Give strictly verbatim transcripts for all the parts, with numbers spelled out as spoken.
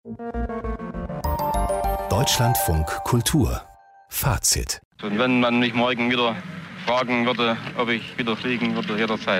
Deutschlandfunk Kultur Fazit. Und wenn man mich morgen wieder fragen würde, ob ich wieder fliegen würde, jederzeit.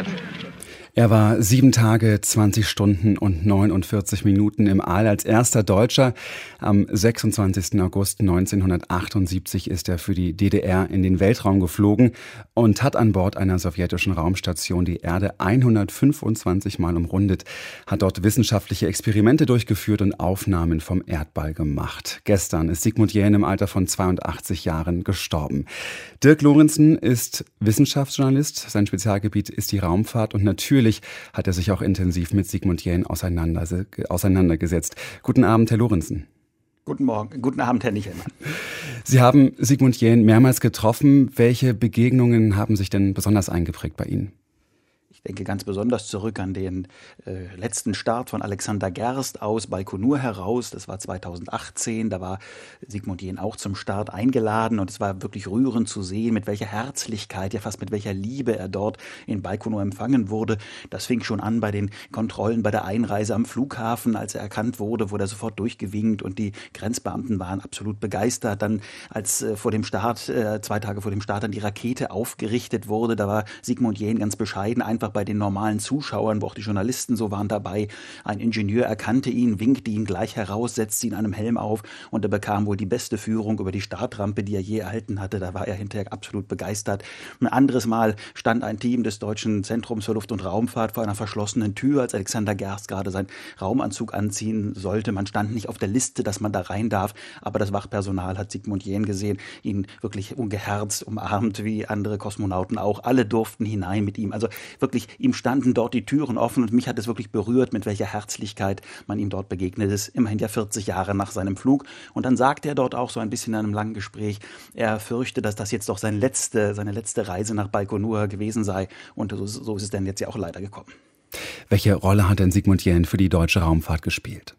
Er war sieben Tage, zwanzig Stunden und neunundvierzig Minuten im All als erster Deutscher. Am sechsundzwanzigsten August neunzehnhundertachtundsiebzig ist er für die D D R in den Weltraum geflogen und hat an Bord einer sowjetischen Raumstation die Erde hundertfünfundzwanzig Mal umrundet, hat dort wissenschaftliche Experimente durchgeführt und Aufnahmen vom Erdball gemacht. Gestern ist Sigmund Jähn im Alter von zweiundachtzig Jahren gestorben. Dirk Lorenzen ist Wissenschaftsjournalist. Sein Spezialgebiet ist die Raumfahrt und natürlich hat er sich auch intensiv mit Sigmund Jähn auseinandergesetzt. Guten Abend, Herr Lorenzen. Guten Morgen, guten Abend, Herr Nichelmann. Sie haben Sigmund Jähn mehrmals getroffen. Welche Begegnungen haben sich denn besonders eingeprägt bei Ihnen? Ich denke ganz besonders zurück an den äh, letzten Start von Alexander Gerst aus Baikonur heraus. Das war zweitausendachtzehn. Da war Sigmund Jähn auch zum Start eingeladen. Und es war wirklich rührend zu sehen, mit welcher Herzlichkeit, ja fast mit welcher Liebe er dort in Baikonur empfangen wurde. Das fing schon an bei den Kontrollen bei der Einreise am Flughafen. Als er erkannt wurde, wurde er sofort durchgewinkt. Und die Grenzbeamten waren absolut begeistert. Dann, als äh, vor dem Start, äh, zwei Tage vor dem Start, dann die Rakete aufgerichtet wurde, da war Sigmund Jähn ganz bescheiden, einfach bei den normalen Zuschauern, wo auch die Journalisten so waren dabei. Ein Ingenieur erkannte ihn, winkte ihn gleich heraus, setzte ihn an einem Helm auf und er bekam wohl die beste Führung über die Startrampe, die er je erhalten hatte. Da war er hinterher absolut begeistert. Ein anderes Mal stand ein Team des Deutschen Zentrums für Luft- und Raumfahrt vor einer verschlossenen Tür, als Alexander Gerst gerade seinen Raumanzug anziehen sollte. Man stand nicht auf der Liste, dass man da rein darf, aber das Wachpersonal hat Sigmund Jähn gesehen, ihn wirklich ungeherzt umarmt, wie andere Kosmonauten auch. Alle durften hinein mit ihm. Also wirklich, ihm standen dort die Türen offen und mich hat es wirklich berührt, mit welcher Herzlichkeit man ihm dort begegnet ist. Immerhin ja vierzig Jahre nach seinem Flug. Und dann sagte er dort auch so ein bisschen in einem langen Gespräch, er fürchte, dass das jetzt doch seine letzte, seine letzte Reise nach Baikonur gewesen sei. Und so, so ist es dann jetzt ja auch leider gekommen. Welche Rolle hat denn Sigmund Jähn für die deutsche Raumfahrt gespielt?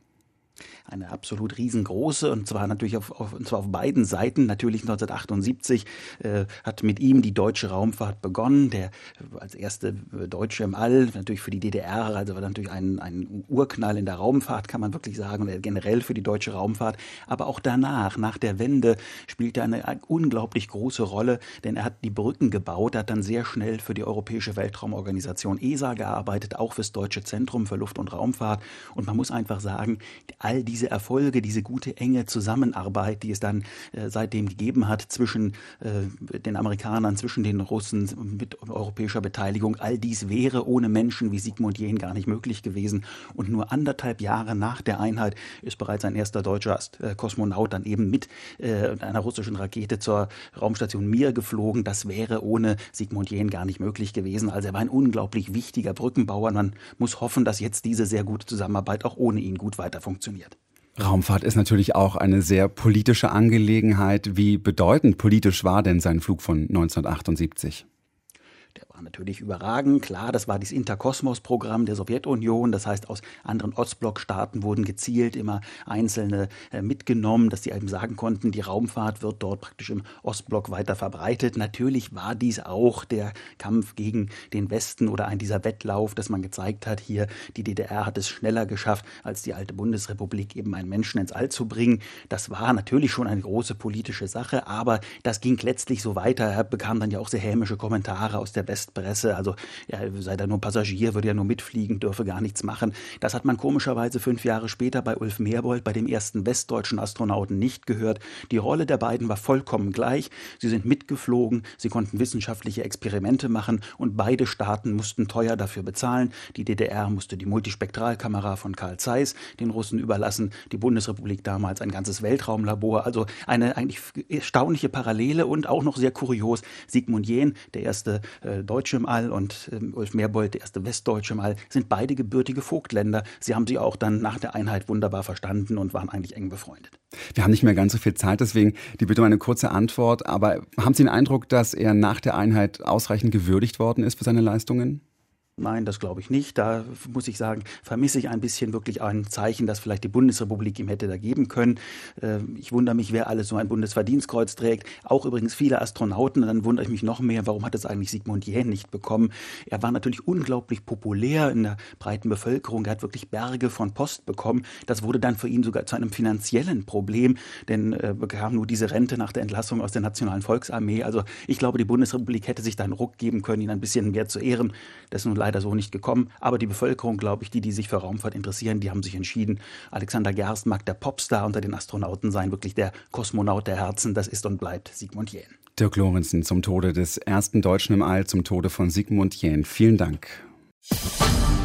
Eine absolut riesengroße, und zwar natürlich auf, auf, und zwar auf beiden Seiten. Natürlich neunzehnhundertachtundsiebzig äh, hat mit ihm die deutsche Raumfahrt begonnen. Der äh, als erste äh, Deutsche im All, natürlich für die D D R, also war natürlich ein, ein Urknall in der Raumfahrt, kann man wirklich sagen, und generell für die deutsche Raumfahrt. Aber auch danach, nach der Wende, spielte er eine, eine unglaublich große Rolle, denn er hat die Brücken gebaut, er hat dann sehr schnell für die Europäische Weltraumorganisation E S A gearbeitet, auch fürs Deutsche Zentrum für Luft- und Raumfahrt. Und man muss einfach sagen, all diese Diese Erfolge, diese gute, enge Zusammenarbeit, die es dann äh, seitdem gegeben hat zwischen äh, den Amerikanern, zwischen den Russen mit europäischer Beteiligung, all dies wäre ohne Menschen wie Sigmund Jähn gar nicht möglich gewesen. Und nur anderthalb Jahre nach der Einheit ist bereits ein erster deutscher äh, Kosmonaut dann eben mit äh, einer russischen Rakete zur Raumstation Mir geflogen. Das wäre ohne Sigmund Jähn gar nicht möglich gewesen. Also er war ein unglaublich wichtiger Brückenbauer. Man muss hoffen, dass jetzt diese sehr gute Zusammenarbeit auch ohne ihn gut weiter funktioniert. Raumfahrt ist natürlich auch eine sehr politische Angelegenheit. Wie bedeutend politisch war denn sein Flug von neunzehnhundertachtundsiebzig? Der war natürlich überragend. Klar, das war das Interkosmos-Programm der Sowjetunion. Das heißt, aus anderen Ostblockstaaten wurden gezielt immer Einzelne äh, mitgenommen, dass sie eben sagen konnten, die Raumfahrt wird dort praktisch im Ostblock weiter verbreitet. Natürlich war dies auch der Kampf gegen den Westen oder ein dieser Wettlauf, dass man gezeigt hat, hier die D D R hat es schneller geschafft, als die alte Bundesrepublik eben einen Menschen ins All zu bringen. Das war natürlich schon eine große politische Sache, aber das ging letztlich so weiter. Er bekam dann ja auch sehr hämische Kommentare aus der Westpresse, also er sei da nur Passagier, würde ja nur mitfliegen, dürfe gar nichts machen. Das hat man komischerweise fünf Jahre später bei Ulf Merbold, bei dem ersten westdeutschen Astronauten, nicht gehört. Die Rolle der beiden war vollkommen gleich. Sie sind mitgeflogen, sie konnten wissenschaftliche Experimente machen und beide Staaten mussten teuer dafür bezahlen. Die D D R musste die Multispektralkamera von Carl Zeiss den Russen überlassen, die Bundesrepublik damals ein ganzes Weltraumlabor. Also eine eigentlich erstaunliche Parallele und auch noch sehr kurios. Sigmund Jähn, der erste äh, Deutsche im All, und äh, Ulf Merbold, der erste Westdeutsche im All, sind beide gebürtige Vogtländer. Sie haben sich auch dann nach der Einheit wunderbar verstanden und waren eigentlich eng befreundet. Wir haben nicht mehr ganz so viel Zeit, deswegen die Bitte um eine kurze Antwort. Aber haben Sie den Eindruck, dass er nach der Einheit ausreichend gewürdigt worden ist für seine Leistungen? Nein, das glaube ich nicht. Da muss ich sagen, vermisse ich ein bisschen wirklich ein Zeichen, das vielleicht die Bundesrepublik ihm hätte da geben können. Ich wundere mich, wer alles so ein Bundesverdienstkreuz trägt. Auch übrigens viele Astronauten. Und dann wundere ich mich noch mehr, warum hat es eigentlich Sigmund Jähn nicht bekommen? Er war natürlich unglaublich populär in der breiten Bevölkerung. Er hat wirklich Berge von Post bekommen. Das wurde dann für ihn sogar zu einem finanziellen Problem, denn er bekam nur diese Rente nach der Entlassung aus der Nationalen Volksarmee. Also ich glaube, die Bundesrepublik hätte sich da einen Ruck geben können, ihn ein bisschen mehr zu ehren. Das ist nun leider so nicht gekommen. Aber die Bevölkerung, glaube ich, die, die sich für Raumfahrt interessieren, die haben sich entschieden, Alexander Gerst mag der Popstar unter den Astronauten sein, wirklich der Kosmonaut der Herzen. Das ist und bleibt Sigmund Jähn. Dirk Lorenzen zum Tode des ersten Deutschen im All, zum Tode von Sigmund Jähn. Vielen Dank.